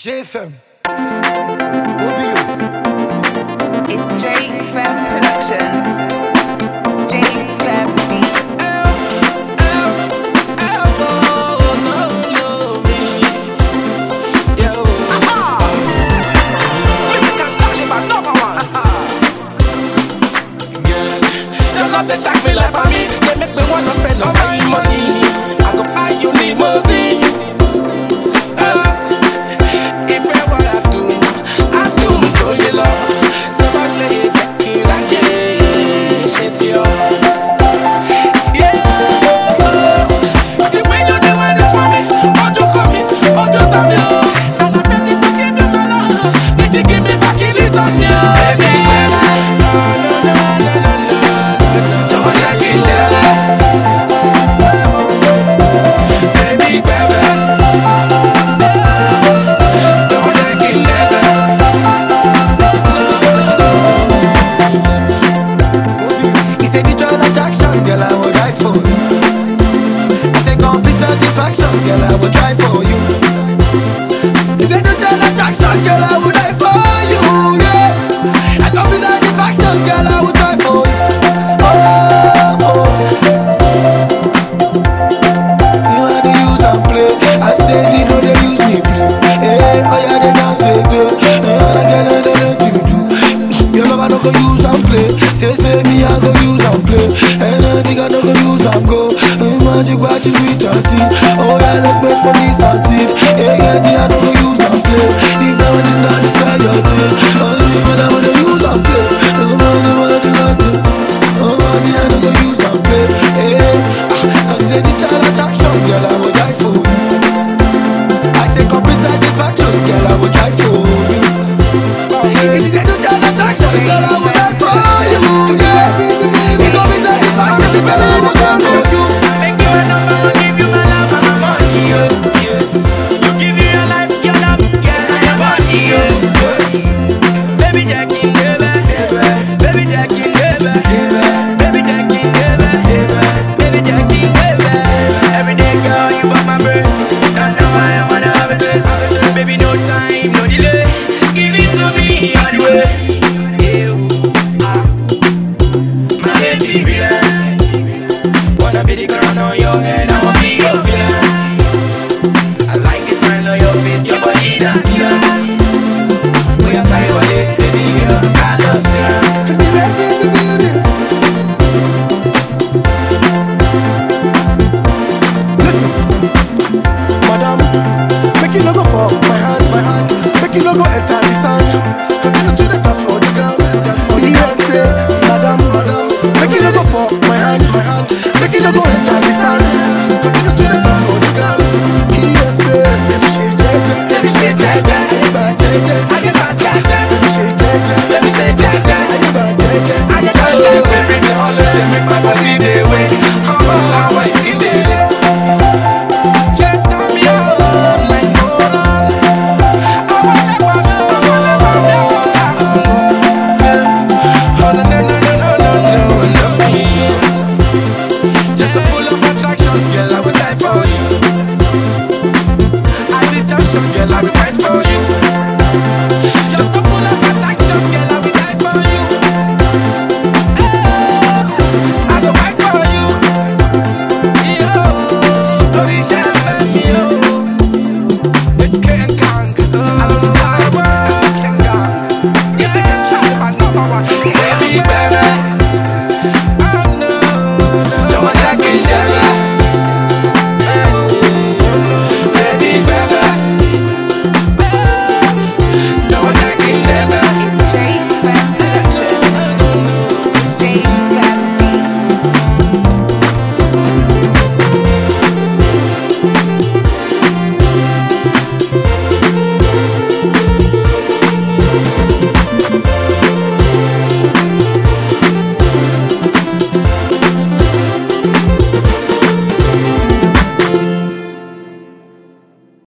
JFM. It's JFM production. It's JFM beats. They shock me like me. They make me wanna spend all my money. I go buy you limousine. If I wanna do, I do you love. Nobody take it like shit yo. Yeah. The way you do it for me, oh you call me, oh you tell me, and I'm ready to give you my love. If you give me back, give it on me, baby. Girl, I would try for you. If you do tell attraction, girl, I would die for you. Yeah, and don't be satisfaction, girl, I would try for you. Oh. See how they use and play. I said you know they use me play. Hey, oh yeah, they dance they do. And I get it, they let you do. Your lover don't go use and play. Say me I go use and play. And I think I don't go use and go. Magic watch it with your teeth. Oh yeah, let's make police and thief. Yeah, I don't go use and play. If I want to not destroy your thing, only when I want to use and play. Oh money, I don't go use and play. Hey, cause they the child attraction, girl, I would die for you. I say complete satisfaction, girl, I would die for you. If you say the child attraction, girl, I would die for you. Yeah, it complete satisfaction, girl, I would die for you. Go enter the sand. Continue to the dance for the ground. USA, madam, make it no go for my hand. Make it no go enter the sand. Continue to the dance for the ground. USA, baby shake jaja, baby shake jaja, I get back jaja, baby shake jaja, baby shake jaja, I get back jaja, I get back jaja. They bring me all of them, make my body they wait. Come on, how I see they. Girl, I will fight for you. At this junction, girl, I will fight for you.